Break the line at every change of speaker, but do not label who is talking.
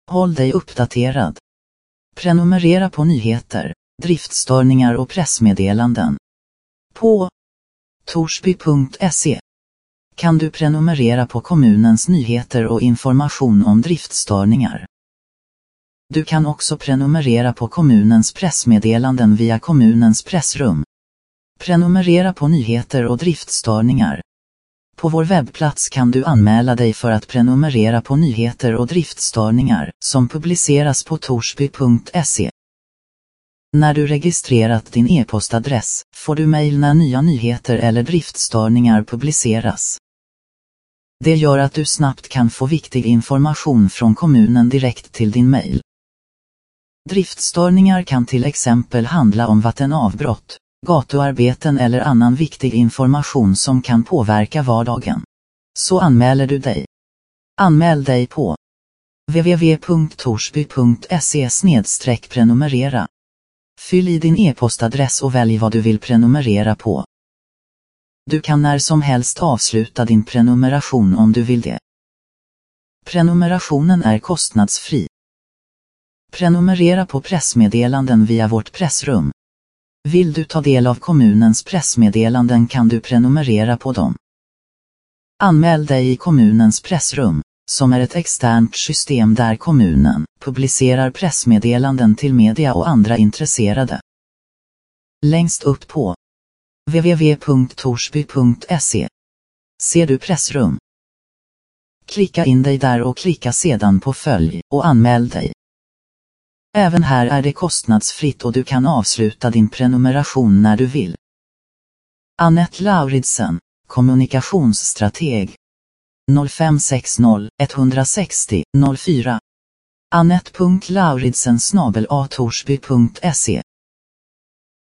Håll dig uppdaterad. Prenumerera på nyheter, driftstörningar och pressmeddelanden. På torsby.se kan du prenumerera på kommunens nyheter och information om driftstörningar. Du kan också prenumerera på kommunens pressmeddelanden via kommunens pressrum. Prenumerera på nyheter och driftstörningar. På vår webbplats kan du anmäla dig för att prenumerera på nyheter och driftstörningar som publiceras på torsby.se. När du registrerat din e-postadress får du mejl när nya nyheter eller driftstörningar publiceras. Det gör att du snabbt kan få viktig information från kommunen direkt till din mejl. Driftstörningar kan till exempel handla om vattenavbrott, gatuarbeten eller annan viktig information som kan påverka vardagen. Så anmäler du dig. Anmäl dig på www.torsby.se/prenumerera. Fyll i din e-postadress och välj vad du vill prenumerera på. Du kan när som helst avsluta din prenumeration om du vill det. Prenumerationen är kostnadsfri. Prenumerera på pressmeddelanden via vårt pressrum. Vill du ta del av kommunens pressmeddelanden kan du prenumerera på dem. Anmäl dig i kommunens pressrum, som är ett externt system där kommunen publicerar pressmeddelanden till media och andra intresserade. Längst upp på www.torsby.se ser du pressrum. Klicka in dig där och klicka sedan på följ och anmäl dig. Även här är det kostnadsfritt och du kan avsluta din prenumeration när du vill. Annette Lauridsen, kommunikationsstrateg. 0560 160 04. Annette.lauridsen@torsby.se